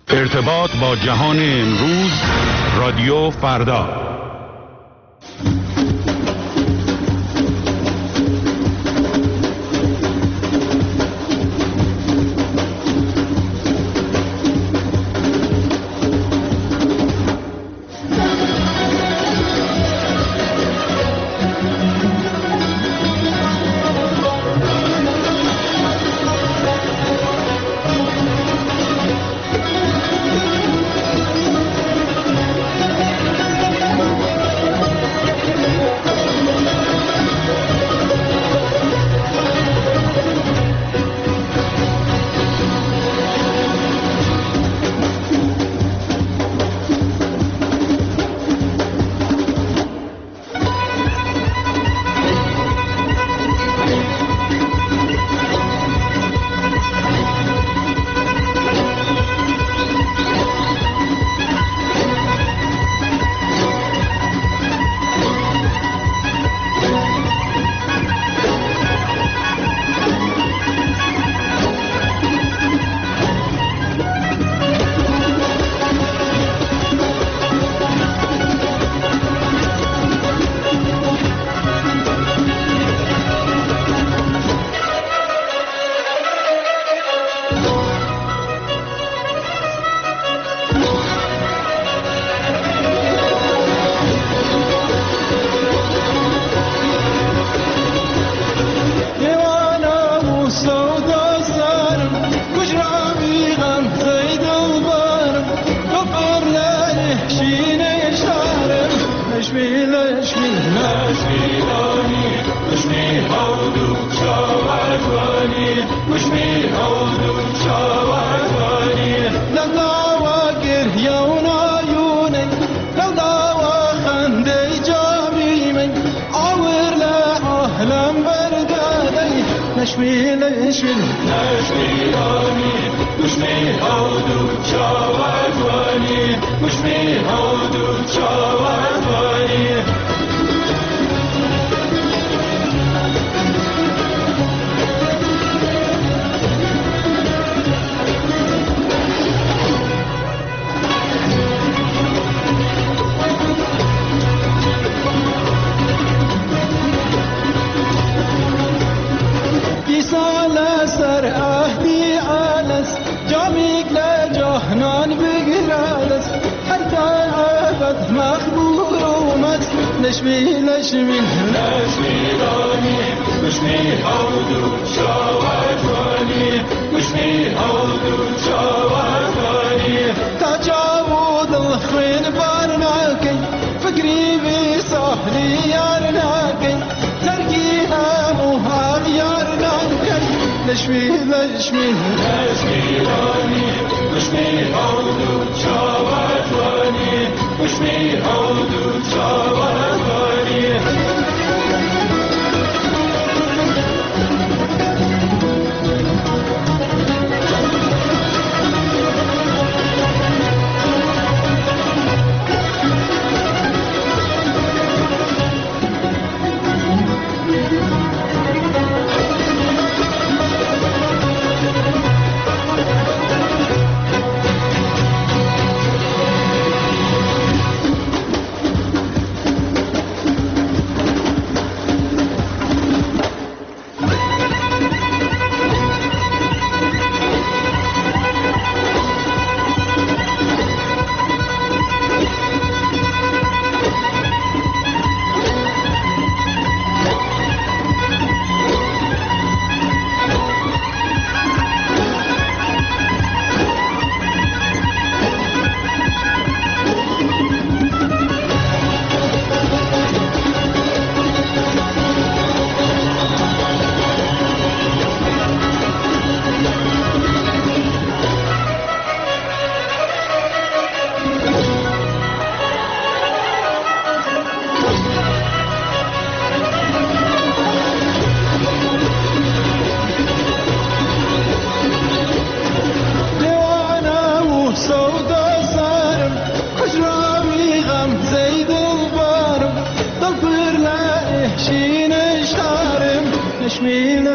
ارتباط با جهان امروز، رادیو فردا.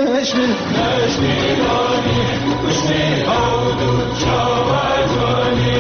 نشمی رانی، کشمی هاودو چاوت رانی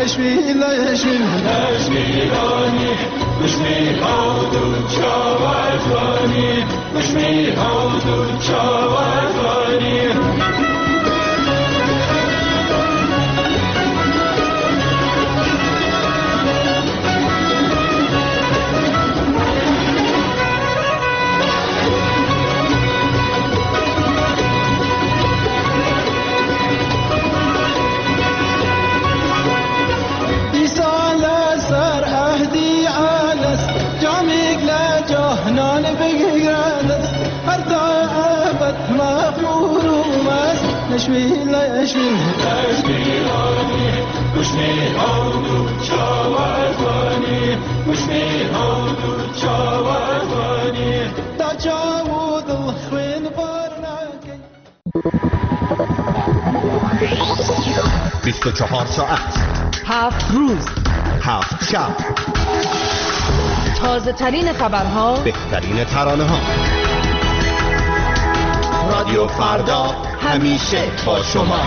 چهار ساعت 7 روز 7 شب تازه ترین خبرها بهترین ترانه ها رادیو فردا همیشه با شما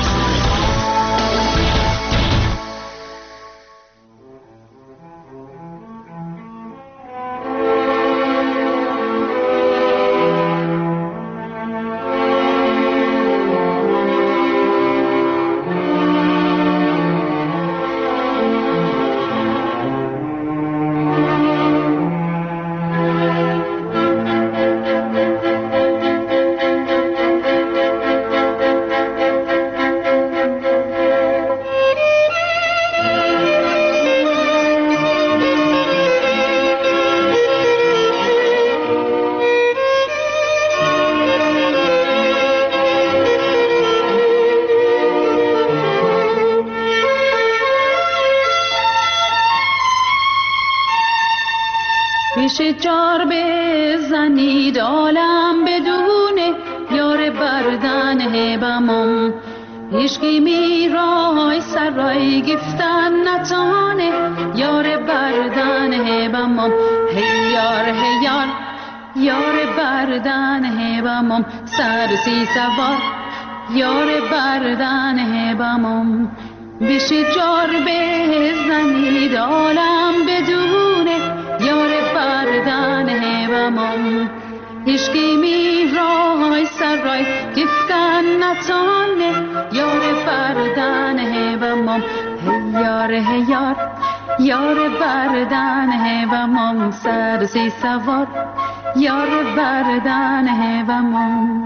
جار بزنید عالم بدونه یار بردن هبمم هیچکی میرای سرای گفتن نتانه یار بردن هبمم هی یار یار بردن هبمم سر سی سوار یار بردن هبمم بشه جار بزنید عالم بدونه یار بردن هبمم هیچکی میرای سرای گفتن نتانه یار بردن هبمم هی یار بردن هبمم سر سی سوار یار بردن هبمم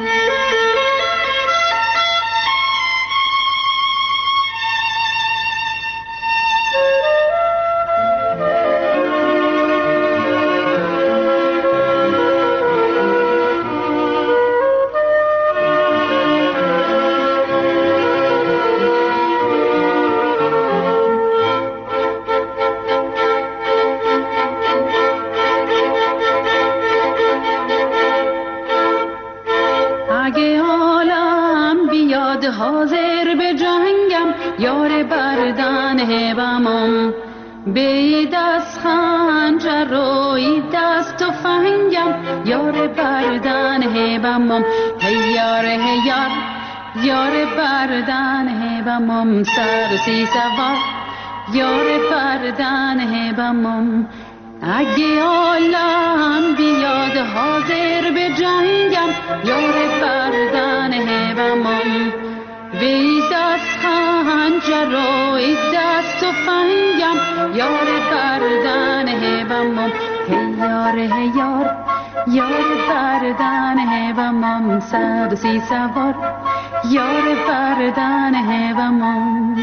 حاضر به جنگم یار بردن هبمم به دست خنجر و دست تفنگم یار بردن هبمم هی یار بردن هبمم سر سی سوار یار بردن هبمم اگه عالم بیاد حاضر به جنگم یار بردن هبمم به دست خنجر و دست تفنگم یار بردن هبمم هی یار بردن هبمم سر سی سوار یار بردن هبمم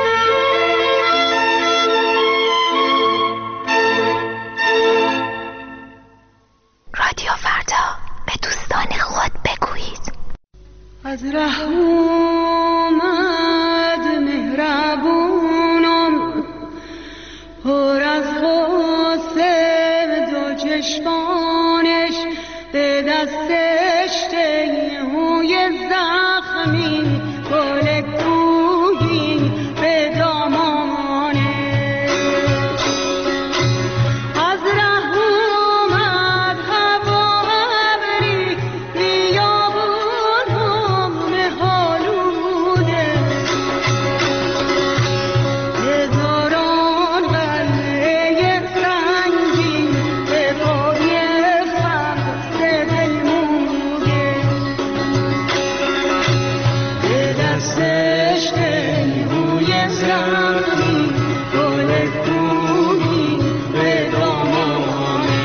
رادیو فردا به دوستان خود بگویید از ره اومد مهربونم پر از غصه دو چشمانش به دستش تیهوی زخمی گل کوهی به دامانش از ره اومد هوا ابری بیابون زخمی گل کوهی به دامانه.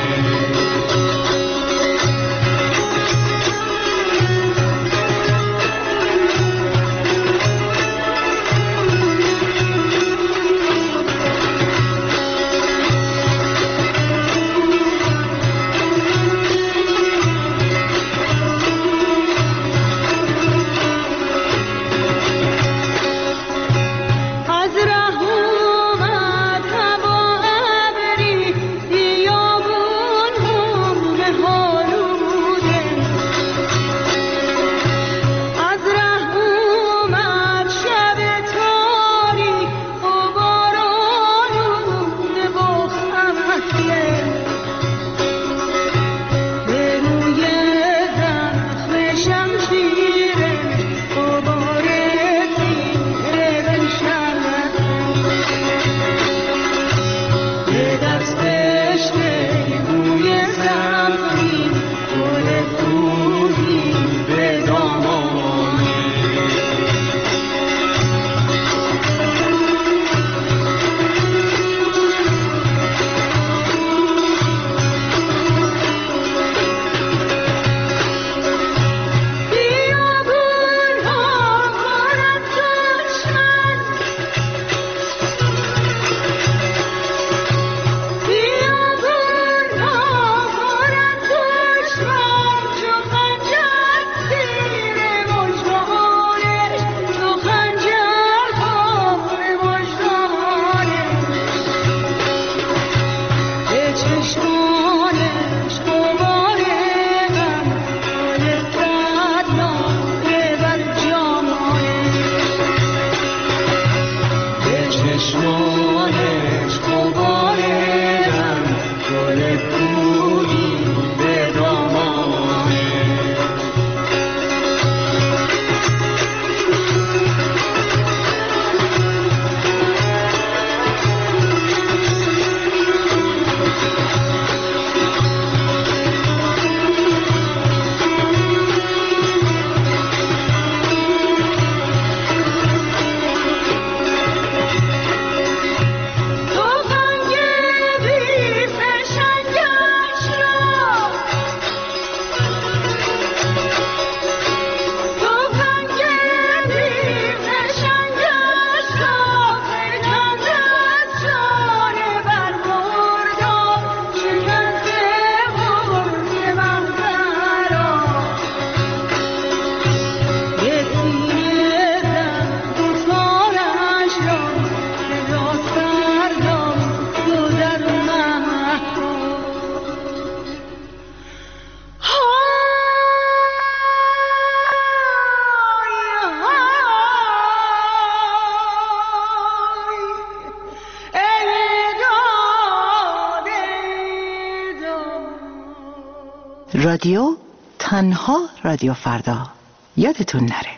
رادیو تنها رادیو فردا، یادتون نره.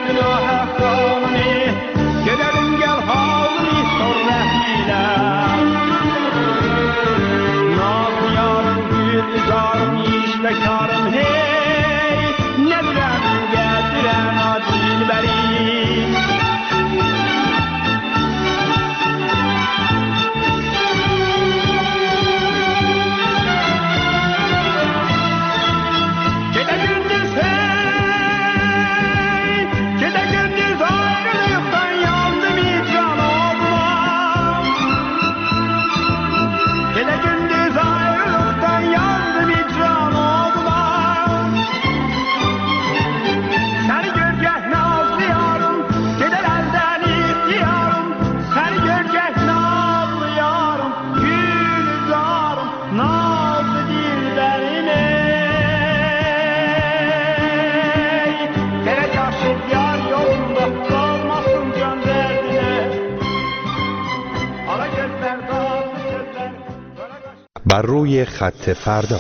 بر روی خط فردا.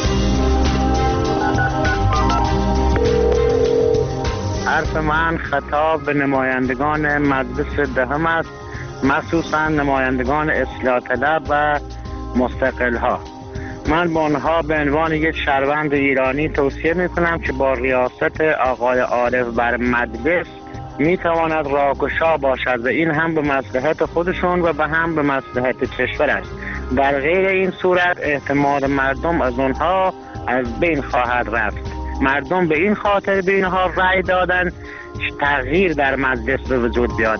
حرف من خطاب به نمایندگان مجلس دهم است، مخصوصا نمایندگان اصلاح طلب و مستقل ها. من به آنها به عنوان یک شهروند ایرانی توصیه میکنم که با ریاست آقای عارف بر مجلس میتواند راهگشا باشد و این هم به مصلحت خودشون و به هم به مصلحت کشور است. در غیر این صورت اعتماد مردم از آنها از بین خواهد رفت. مردم به این خاطر به اینها رأی دادن تغییر در مجلس به وجود بیاد.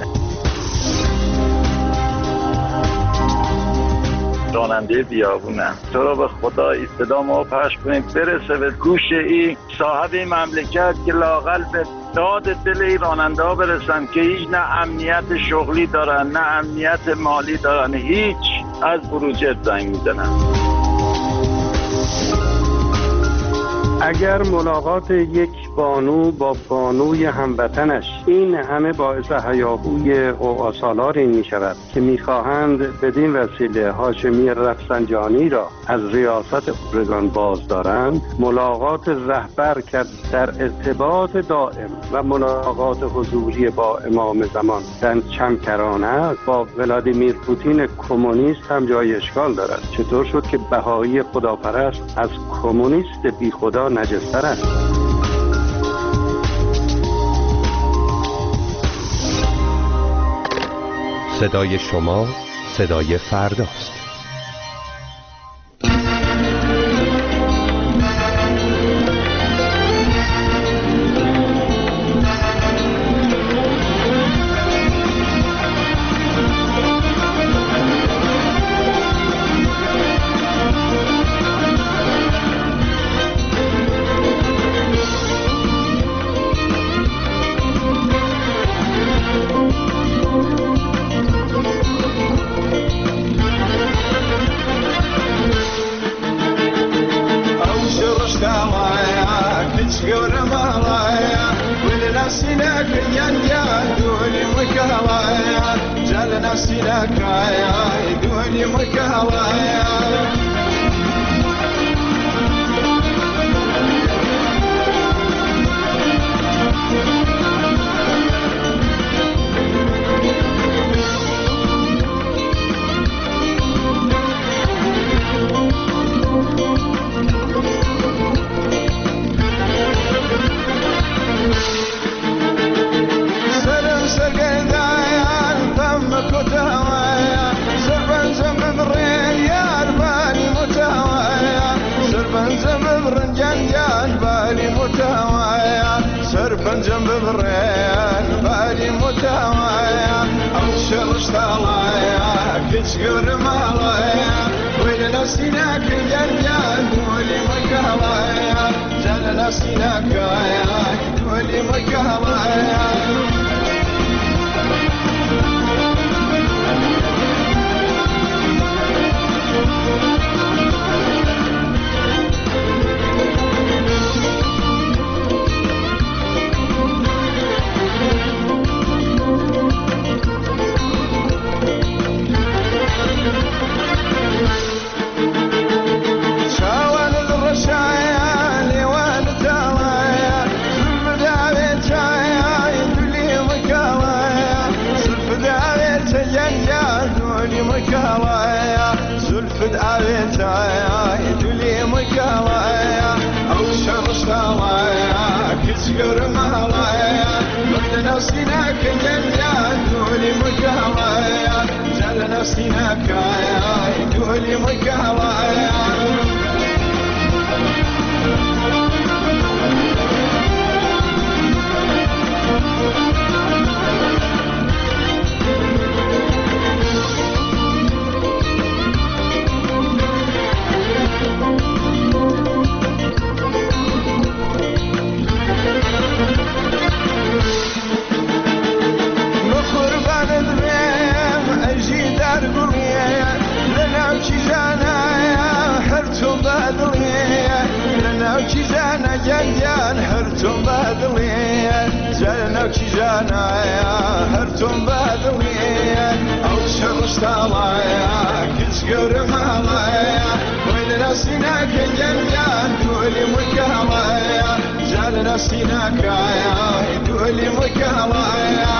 راننده بیابونم، تو رو به خدا صدا ما پخش کنید برسه به گوش این صاحب مملکت که لااقل به داد دل این راننده ها برسن که هیچ نه امنیت شغلی دارن نه امنیت مالی دارن، هیچ از بروجرد زنگ میزنن. اگر ملاقات یک بانو با بانوی هموطنش این همه باعث هیاهوی قوآسالاری می شود که می خواهند بدین وسیله هاشمی رفسنجانی را از ریاست اردوگان باز دارند، ملاقات رهبر کرد در ارتباط دائم و ملاقات حضوری با امام زمان در چمکرانه با ولادیمیر پوتین کمونیست هم جای اشکال دارد. چطور شد که بهایی خداپرست از کمونیست بی خدا نجستر است؟ صدای شما صدای فرداست. دولي مكاوايا زلفت أبيتايا دولي مكاوايا أو شمس تاوايا كسكر ماوايا مجد نفسنا كجنيا دولي مكاوايا زل نفسنا كايا دولي مكاوايا جنجان هرتم بدوية زلنا كجانايا هرتم بدوية أو شمس طالعيا كسكر مالايا وين نسيناك جنجان دولي مكالايا زلنا سيناك يا دولي مكالايا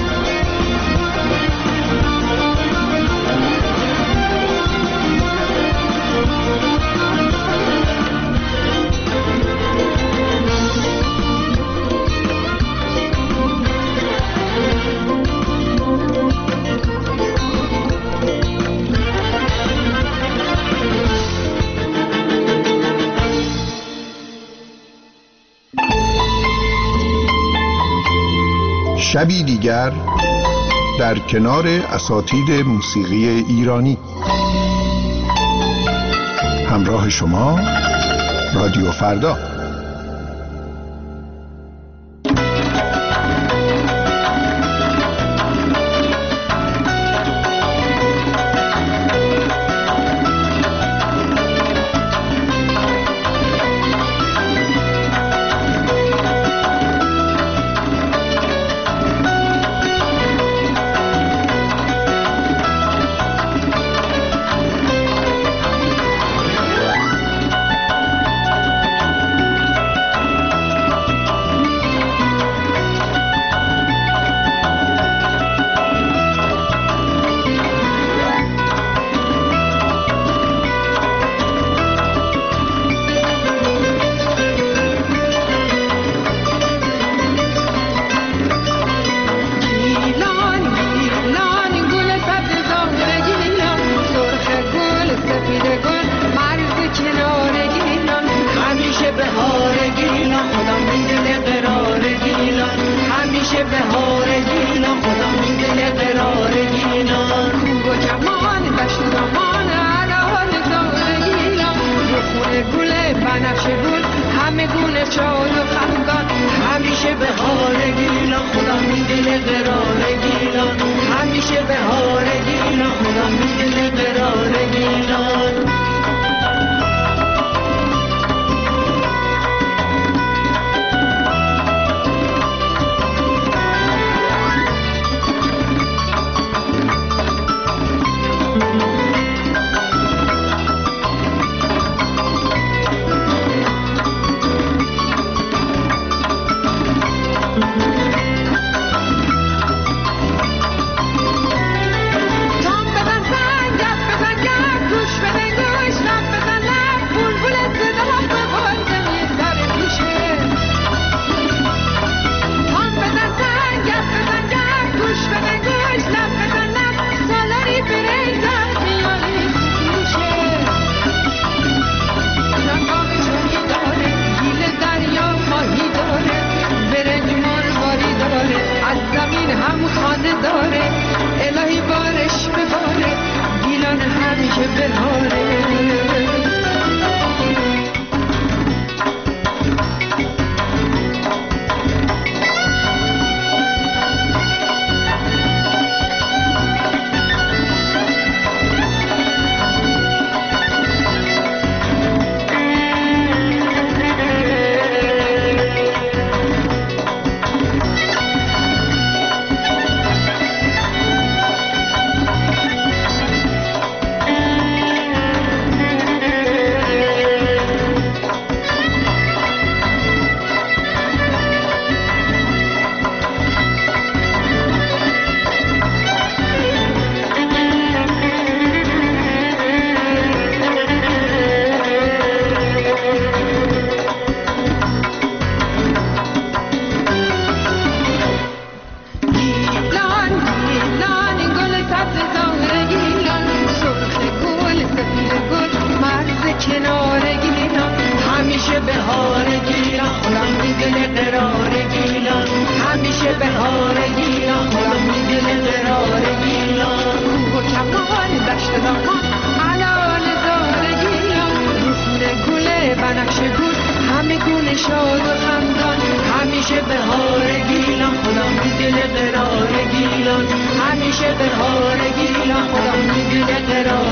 شبی دیگر در کنار اساتید موسیقی ایرانی. همراه شما رادیو فردا. دل شاد و خندان، همیشه بهار گیلان، خدا میدونه قرار گیلان، همیشه بهار گیلان، خدا میدونه قرار